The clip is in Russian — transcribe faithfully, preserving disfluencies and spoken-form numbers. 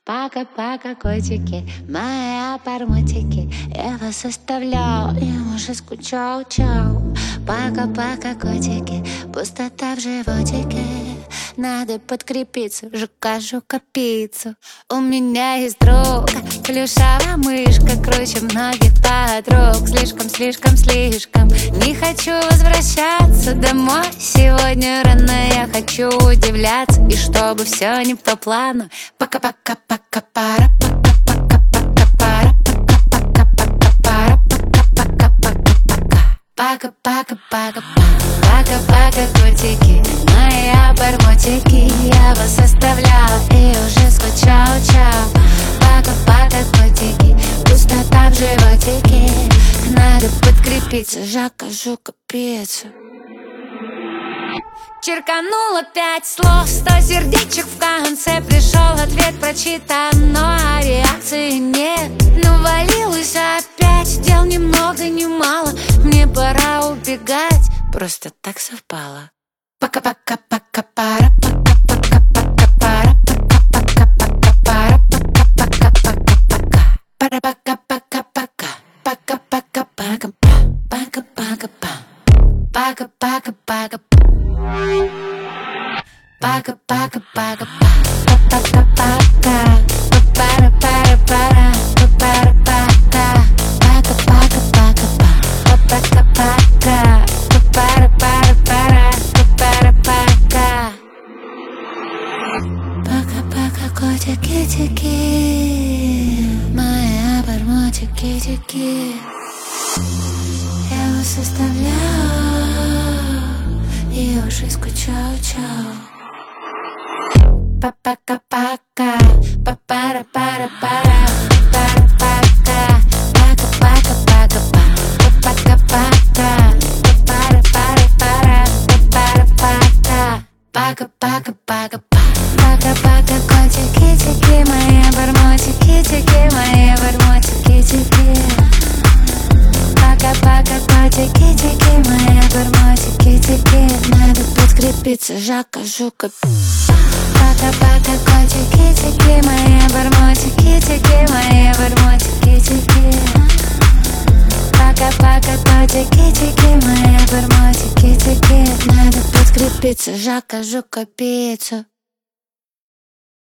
Пока-пока, котики, мои обормотики, я вас оставлял и уже скучал, чау. Пока-пока, котики, пустота в животике, надо подкрепиться, жука-жука пиццу. У меня есть друг, плюшевая мышка, круче многих подруг. Слишком, слишком, слишком не хочу возвращаться домой. Сегодня рано я хочу удивляться, и чтобы все не по плану. Пока-пока-пока-пара, пока-пока-пока-пара, пока-пока-пока-пара, пока-пока-пока-пока. Пока-пока-пока-пока. Пока-пока, котики, мои обормотики, я вас оставлял и уже скучал, чау. Пока-пока, котики, пустота в животике, надо подкрепиться, жака-жука пиццу. Черкануло пять слов, сто сердечек в конце, пришел ответ прочитан, но реакции нет. Навалилось опять, дел ни много ни мало, мне пора убегать, просто так совпало. Пока-пока-пока-пара, пока-пока-пока-пара, пока-пока-пока-пара, пока-пока-пока-пока. Пара-пока-пока-пока, пока-пока-пока, пока-пока-пока, пока-пока-пока. Пока-пока-пока-пока, пока-пока-пока, пара-пара-пара, пара-пока, пока-пока-пока-пока, пока-пока-пока, пара-пара-пара, пара-пока. Пока-пока, котики-тики, мои обормотики-тики, я вас оставляю и уже скучал, чау. Па-пока-пока, па-пара-пара-пара, пара-пока, пока-пока-пока-па, па-пока-пока, па-пара-пара-пара, па-пара-пока, пока-пока-пока-па. Пока-пока, котики-тики, мои обормотики-тики, мои обормотики-тики. Пока-пока, котики-тики, мои обормотики-тики, надо подкрепиться, жака-жука. Пока-пока, котики-тики, мои обормотики-тики, мои обормотики-тики. Пока-пока, котики-тики, мои обормотики-тики, надо подкрепиться, жака-жука пиццу.